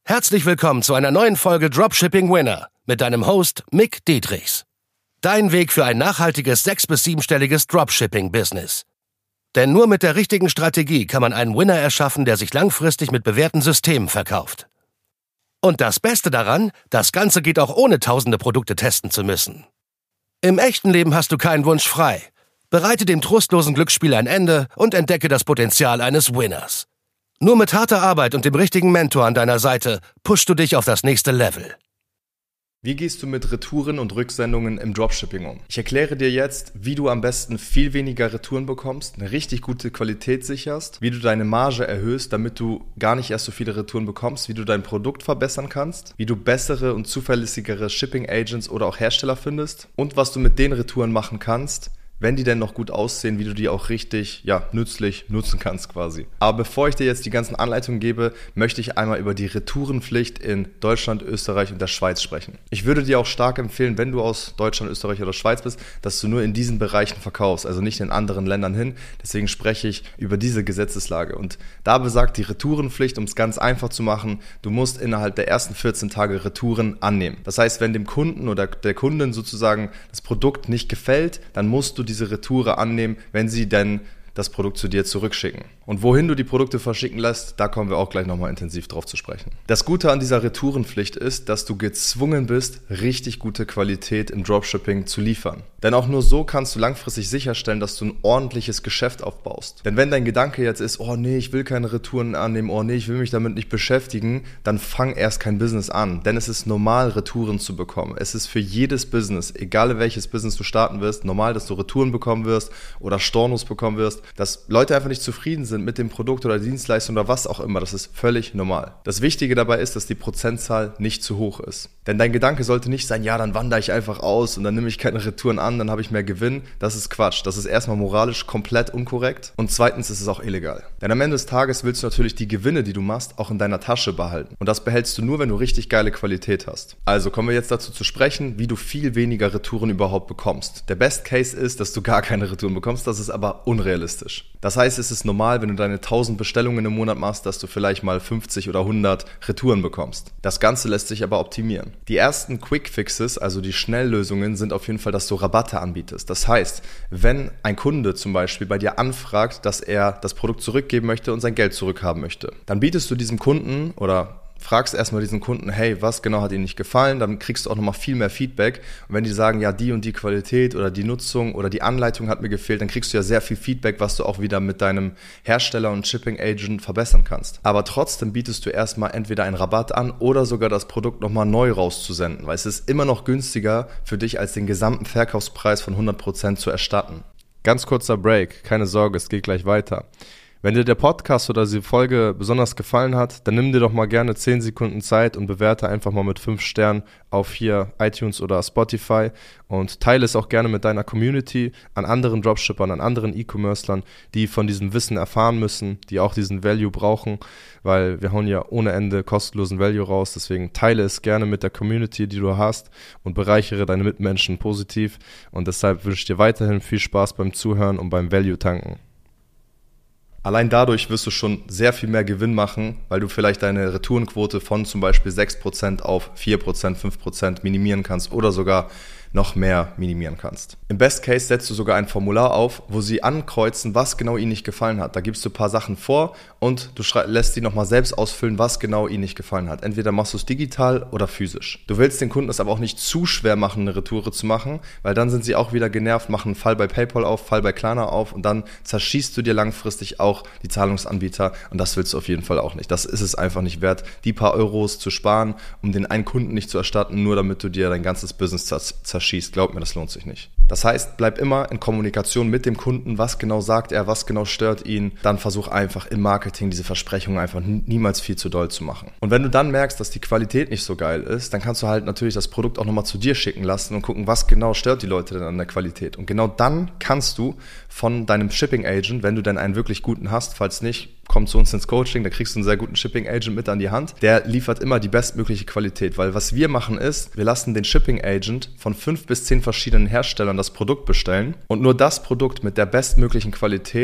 Herzlich willkommen zu einer neuen Folge Dropshipping Winner mit deinem Host Mick Dietrichs. Dein Weg für ein nachhaltiges 6- bis 7-stelliges Dropshipping-Business. Denn nur mit der richtigen Strategie kann man einen Winner erschaffen, der sich langfristig mit bewährten Systemen verkauft. Und das Beste daran, das Ganze geht auch ohne tausende Produkte testen zu müssen. Im echten Leben hast du keinen Wunsch frei. Bereite dem trostlosen Glücksspiel ein Ende und entdecke das Potenzial eines Winners. Nur mit harter Arbeit und dem richtigen Mentor an deiner Seite pushst du dich auf das nächste Level. Wie gehst du mit Retouren und Rücksendungen im Dropshipping um? Ich erkläre dir jetzt, wie du am besten viel weniger Retouren bekommst, eine richtig gute Qualität sicherst, wie du deine Marge erhöhst, damit du gar nicht erst so viele Retouren bekommst, wie du dein Produkt verbessern kannst, wie du bessere und zuverlässigere Shipping Agents oder auch Hersteller findest und was du mit den Retouren machen kannst, wenn die denn noch gut aussehen, wie du die auch richtig, nützlich nutzen kannst quasi. Aber bevor ich dir jetzt die ganzen Anleitungen gebe, möchte ich einmal über die Retourenpflicht in Deutschland, Österreich und der Schweiz sprechen. Ich würde dir auch stark empfehlen, wenn du aus Deutschland, Österreich oder Schweiz bist, dass du nur in diesen Bereichen verkaufst, also nicht in anderen Ländern hin. Deswegen spreche ich über diese Gesetzeslage. Und da besagt die Retourenpflicht, um es ganz einfach zu machen, du musst innerhalb der ersten 14 Tage Retouren annehmen. Das heißt, wenn dem Kunden oder der Kundin sozusagen das Produkt nicht gefällt, dann musst du diese Retoure annehmen, wenn sie denn das Produkt zu dir zurückschicken. Und wohin du die Produkte verschicken lässt, da kommen wir auch gleich nochmal intensiv drauf zu sprechen. Das Gute an dieser Retourenpflicht ist, dass du gezwungen bist, richtig gute Qualität im Dropshipping zu liefern. Denn auch nur so kannst du langfristig sicherstellen, dass du ein ordentliches Geschäft aufbaust. Denn wenn dein Gedanke jetzt ist, oh nee, ich will keine Retouren annehmen, oh nee, ich will mich damit nicht beschäftigen, dann fang erst kein Business an. Denn es ist normal, Retouren zu bekommen. Es ist für jedes Business, egal welches Business du starten wirst, normal, dass du Retouren bekommen wirst oder Stornos bekommen wirst, dass Leute einfach nicht zufrieden sind mit dem Produkt oder Dienstleistung oder was auch immer. Das ist völlig normal. Das Wichtige dabei ist, dass die Prozentzahl nicht zu hoch ist. Denn dein Gedanke sollte nicht sein, ja, dann wandere ich einfach aus und dann nehme ich keine Retouren an, dann habe ich mehr Gewinn. Das ist Quatsch. Das ist erstmal moralisch komplett unkorrekt und zweitens ist es auch illegal. Denn am Ende des Tages willst du natürlich die Gewinne, die du machst, auch in deiner Tasche behalten. Und das behältst du nur, wenn du richtig geile Qualität hast. Also kommen wir jetzt dazu zu sprechen, wie du viel weniger Retouren überhaupt bekommst. Der Best Case ist, dass du gar keine Retouren bekommst. Das ist aber unrealistisch. Das heißt, es ist normal, wenn du deine 1000 Bestellungen im Monat machst, dass du vielleicht mal 50 oder 100 Retouren bekommst. Das Ganze lässt sich aber optimieren. Die ersten Quick Fixes, also die Schnelllösungen, sind auf jeden Fall, dass du Rabatte anbietest. Das heißt, wenn ein Kunde zum Beispiel bei dir anfragt, dass er das Produkt zurückgeben möchte und sein Geld zurückhaben möchte, dann bietest du diesem Kunden oder fragst erstmal diesen Kunden, hey, was genau hat Ihnen nicht gefallen? Dann kriegst du auch nochmal viel mehr Feedback. Und wenn die sagen, ja, die und die Qualität oder die Nutzung oder die Anleitung hat mir gefehlt, dann kriegst du ja sehr viel Feedback, was du auch wieder mit deinem Hersteller und Shipping Agent verbessern kannst. Aber trotzdem bietest du erstmal entweder einen Rabatt an oder sogar das Produkt nochmal neu rauszusenden, weil es ist immer noch günstiger für dich, als den gesamten Verkaufspreis von 100% zu erstatten. Ganz kurzer Break, keine Sorge, es geht gleich weiter. Wenn dir der Podcast oder die Folge besonders gefallen hat, dann nimm dir doch mal gerne 10 Sekunden Zeit und bewerte einfach mal mit 5 Sternen auf hier iTunes oder Spotify und teile es auch gerne mit deiner Community, an anderen Dropshippern, an anderen E-Commercern, die von diesem Wissen erfahren müssen, die auch diesen Value brauchen, weil wir hauen ja ohne Ende kostenlosen Value raus, deswegen teile es gerne mit der Community, die du hast und bereichere deine Mitmenschen positiv und deshalb wünsche ich dir weiterhin viel Spaß beim Zuhören und beim Value tanken. Allein dadurch wirst du schon sehr viel mehr Gewinn machen, weil du vielleicht deine Retourenquote von zum Beispiel 6% auf 4%, 5% minimieren kannst oder sogar noch mehr minimieren kannst. Im Best Case setzt du sogar ein Formular auf, wo sie ankreuzen, was genau ihnen nicht gefallen hat. Da gibst du ein paar Sachen vor und du lässt sie nochmal selbst ausfüllen, was genau ihnen nicht gefallen hat. Entweder machst du es digital oder physisch. Du willst den Kunden es aber auch nicht zu schwer machen, eine Retoure zu machen, weil dann sind sie auch wieder genervt, machen einen Fall bei PayPal auf, Fall bei Klarna auf und dann zerschießt du dir langfristig auch die Zahlungsanbieter und das willst du auf jeden Fall auch nicht. Das ist es einfach nicht wert, die paar Euros zu sparen, um den einen Kunden nicht zu erstatten, nur damit du dir dein ganzes Business zerschießt. Glaub mir, das lohnt sich nicht. Das heißt, bleib immer in Kommunikation mit dem Kunden. Was genau sagt er, was genau stört ihn? Dann versuch einfach im Marketing diese Versprechungen einfach niemals viel zu doll zu machen. Und wenn du dann merkst, dass die Qualität nicht so geil ist, dann kannst du halt natürlich das Produkt auch nochmal zu dir schicken lassen und gucken, was genau stört die Leute denn an der Qualität. Und genau dann kannst du von deinem Shipping Agent, wenn du denn einen wirklich guten hast, falls nicht, komm zu uns ins Coaching, da kriegst du einen sehr guten Shipping Agent mit an die Hand. Der liefert immer die bestmögliche Qualität, weil was wir machen ist, wir lassen den Shipping Agent von 5 bis 10 verschiedenen Herstellern das Produkt bestellen und nur das Produkt mit der bestmöglichen Qualität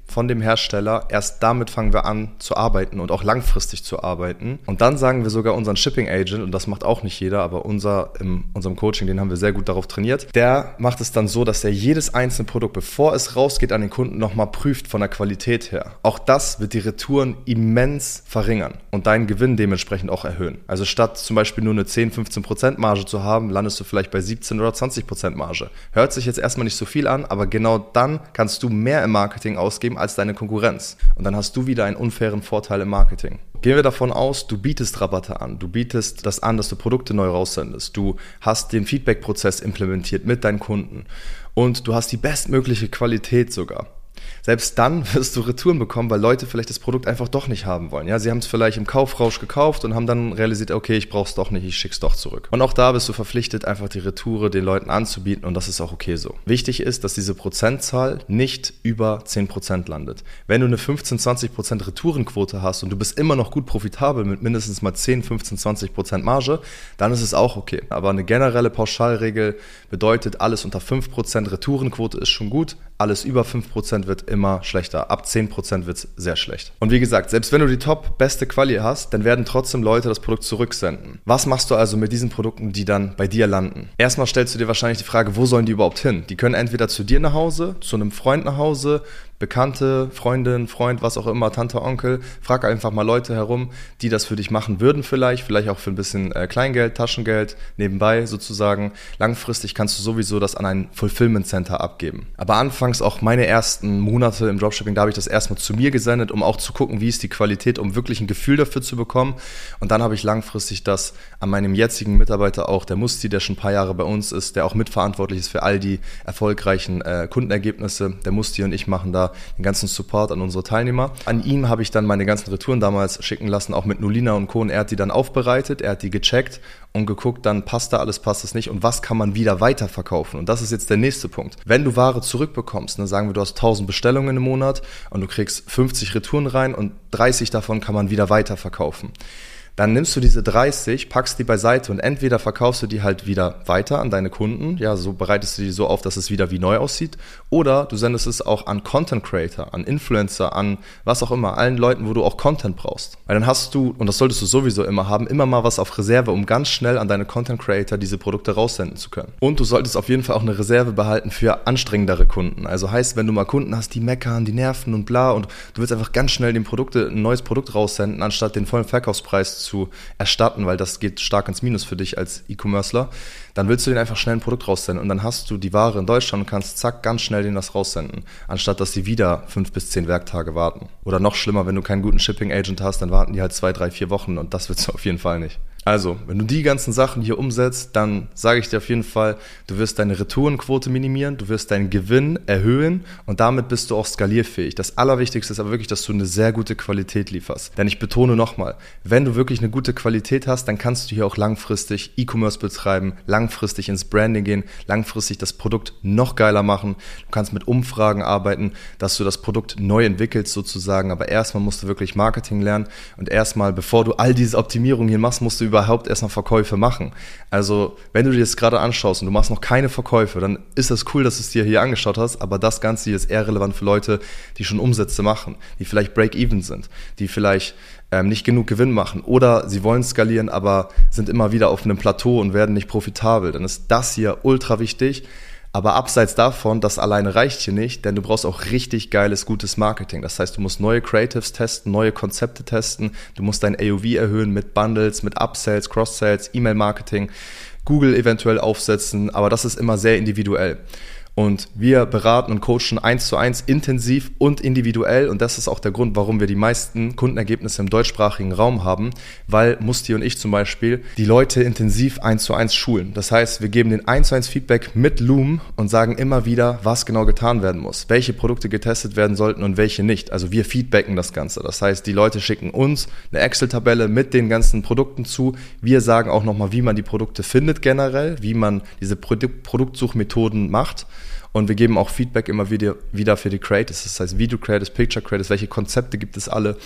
von dem Hersteller. Erst damit fangen wir an zu arbeiten und auch langfristig zu arbeiten. Und dann sagen wir sogar unseren Shipping Agent, und das macht auch nicht jeder, aber in unserem Coaching, den haben wir sehr gut darauf trainiert, der macht es dann so, dass er jedes einzelne Produkt, bevor es rausgeht an den Kunden, nochmal prüft von der Qualität her. Auch das wird die Retouren immens verringern und deinen Gewinn dementsprechend auch erhöhen. Also statt zum Beispiel nur eine 10-15% Marge zu haben, landest du vielleicht bei 17 oder 20% Marge. Hört sich jetzt erstmal nicht so viel an, aber genau dann kannst du mehr im Marketing ausgeben als deine Konkurrenz. Und dann hast du wieder einen unfairen Vorteil im Marketing. Gehen wir davon aus, du bietest Rabatte an, du bietest das an, dass du Produkte neu raussendest, du hast den Feedback-Prozess implementiert mit deinen Kunden und du hast die bestmögliche Qualität sogar. Selbst dann wirst du Retouren bekommen, weil Leute vielleicht das Produkt einfach doch nicht haben wollen. Ja, sie haben es vielleicht im Kaufrausch gekauft und haben dann realisiert, okay, ich brauche es doch nicht, ich schicke es doch zurück. Und auch da bist du verpflichtet, einfach die Retoure den Leuten anzubieten und das ist auch okay so. Wichtig ist, dass diese Prozentzahl nicht über 10% landet. Wenn du eine 15-20% Retourenquote hast und du bist immer noch gut profitabel mit mindestens mal 10, 15, 20% Marge, dann ist es auch okay. Aber eine generelle Pauschalregel bedeutet, alles unter 5% Retourenquote ist schon gut, alles über 5% wird immer schlechter. Ab 10% wird es sehr schlecht. Und wie gesagt, selbst wenn du die beste Quali hast, dann werden trotzdem Leute das Produkt zurücksenden. Was machst du also mit diesen Produkten, die dann bei dir landen? Erstmal stellst du dir wahrscheinlich die Frage, wo sollen die überhaupt hin? Die können entweder zu dir nach Hause, zu einem Freund nach Hause, Bekannte, Freundin, Freund, was auch immer, Tante, Onkel. Frag einfach mal Leute herum, die das für dich machen würden vielleicht auch für ein bisschen Kleingeld, Taschengeld, nebenbei sozusagen. Langfristig kannst du sowieso das an ein Fulfillment Center abgeben. Aber anfangs auch meine ersten Monate im Dropshipping, da habe ich das erstmal zu mir gesendet, um auch zu gucken, wie ist die Qualität, um wirklich ein Gefühl dafür zu bekommen. Und dann habe ich langfristig das an meinem jetzigen Mitarbeiter auch, der Musti, der schon ein paar Jahre bei uns ist, der auch mitverantwortlich ist für all die erfolgreichen Kundenergebnisse. Der Musti und ich machen da den ganzen Support an unsere Teilnehmer. An ihm habe ich dann meine ganzen Retouren damals schicken lassen, auch mit Nolina und Co. Und er hat die dann aufbereitet, er hat die gecheckt und geguckt, dann passt da alles, passt es nicht und was kann man wieder weiterverkaufen. Und das ist jetzt der nächste Punkt. Wenn du Ware zurückbekommst, dann sagen wir, du hast 1000 Bestellungen im Monat und du kriegst 50 Retouren rein und 30 davon kann man wieder weiterverkaufen. Dann nimmst du diese 30, packst die beiseite und entweder verkaufst du die halt wieder weiter an deine Kunden, ja, so bereitest du die so auf, dass es wieder wie neu aussieht, oder du sendest es auch an Content Creator, an Influencer, an was auch immer, allen Leuten, wo du auch Content brauchst. Weil dann hast du, und das solltest du sowieso immer haben, immer mal was auf Reserve, um ganz schnell an deine Content Creator diese Produkte raussenden zu können. Und du solltest auf jeden Fall auch eine Reserve behalten für anstrengendere Kunden. Also heißt, wenn du mal Kunden hast, die meckern, die nerven und bla, und du willst einfach ganz schnell ein neues Produkt raussenden, anstatt den vollen Verkaufspreis zu erstatten, weil das geht stark ins Minus für dich als E-Commercer, dann willst du den einfach schnell ein Produkt raussenden und dann hast du die Ware in Deutschland und kannst zack, ganz schnell den das raussenden, anstatt dass die wieder 5 bis 10 Werktage warten. Oder noch schlimmer, wenn du keinen guten Shipping Agent hast, dann warten die halt 2, 3, 4 Wochen und das willst du auf jeden Fall nicht. Also, wenn du die ganzen Sachen hier umsetzt, dann sage ich dir auf jeden Fall, du wirst deine Retourenquote minimieren, du wirst deinen Gewinn erhöhen und damit bist du auch skalierfähig. Das Allerwichtigste ist aber wirklich, dass du eine sehr gute Qualität lieferst. Denn ich betone nochmal, wenn du wirklich eine gute Qualität hast, dann kannst du hier auch langfristig E-Commerce betreiben, langfristig ins Branding gehen, langfristig das Produkt noch geiler machen. Du kannst mit Umfragen arbeiten, dass du das Produkt neu entwickelst sozusagen, aber erstmal musst du wirklich Marketing lernen und erstmal, bevor du all diese Optimierungen hier machst, musst du überhaupt erst noch Verkäufe machen. Also, wenn du dir das gerade anschaust und du machst noch keine Verkäufe, dann ist das cool, dass du es dir hier angeschaut hast, aber das Ganze hier ist eher relevant für Leute, die schon Umsätze machen, die vielleicht Break-Even sind, die vielleicht nicht genug Gewinn machen oder sie wollen skalieren, aber sind immer wieder auf einem Plateau und werden nicht profitabel. Dann ist das hier ultra wichtig. Aber abseits davon, das alleine reicht hier nicht, denn du brauchst auch richtig geiles, gutes Marketing. Das heißt, du musst neue Creatives testen, neue Konzepte testen, du musst dein AOV erhöhen mit Bundles, mit Upsells, Cross-Sales, E-Mail-Marketing, Google eventuell aufsetzen, aber das ist immer sehr individuell. Und wir beraten und coachen 1:1 intensiv und individuell und das ist auch der Grund, warum wir die meisten Kundenergebnisse im deutschsprachigen Raum haben, weil Musti und ich zum Beispiel die Leute intensiv 1:1 schulen. Das heißt, wir geben den 1:1 Feedback mit Loom und sagen immer wieder, was genau getan werden muss, welche Produkte getestet werden sollten und welche nicht. Also wir feedbacken das Ganze. Das heißt, die Leute schicken uns eine Excel-Tabelle mit den ganzen Produkten zu. Wir sagen auch nochmal, wie man die Produkte findet generell, wie man diese Produktsuchmethoden macht. Und wir geben auch Feedback immer wieder für die Creatives, das heißt Video Creatives, Picture Creatives, welche Konzepte gibt es alle.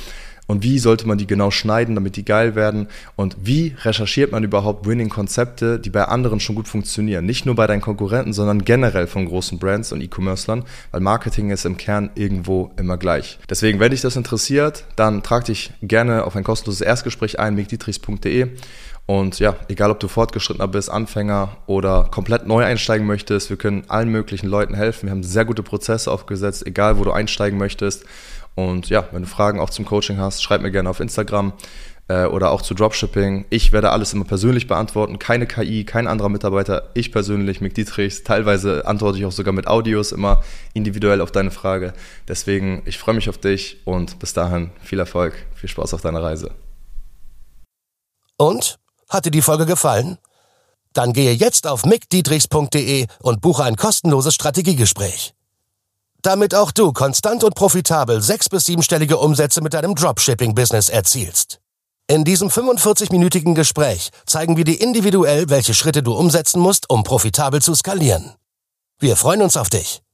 und wie sollte man die genau schneiden, damit die geil werden und wie recherchiert man überhaupt Winning-Konzepte, die bei anderen schon gut funktionieren. Nicht nur bei deinen Konkurrenten, sondern generell von großen Brands und E-Commercern, weil Marketing ist im Kern irgendwo immer gleich. Deswegen, wenn dich das interessiert, dann trag dich gerne auf ein kostenloses Erstgespräch ein, mikdietrichs.de. Und ja, egal ob du fortgeschrittener bist, Anfänger oder komplett neu einsteigen möchtest, wir können allen möglichen Leuten helfen. Wir haben sehr gute Prozesse aufgesetzt, egal wo du einsteigen möchtest. Und ja, wenn du Fragen auch zum Coaching hast, schreib mir gerne auf Instagram oder auch zu Dropshipping. Ich werde alles immer persönlich beantworten, keine KI, kein anderer Mitarbeiter. Ich persönlich, Mick Dietrichs, teilweise antworte ich auch sogar mit Audios immer individuell auf deine Frage. Deswegen, ich freue mich auf dich und bis dahin viel Erfolg, viel Spaß auf deiner Reise. Und? Hat dir die Folge gefallen? Dann gehe jetzt auf mickdietrichs.de und buche ein kostenloses Strategiegespräch. Damit auch du konstant und profitabel 6- bis 7-stellige Umsätze mit deinem Dropshipping-Business erzielst. In diesem 45-minütigen Gespräch zeigen wir dir individuell, welche Schritte du umsetzen musst, um profitabel zu skalieren. Wir freuen uns auf dich.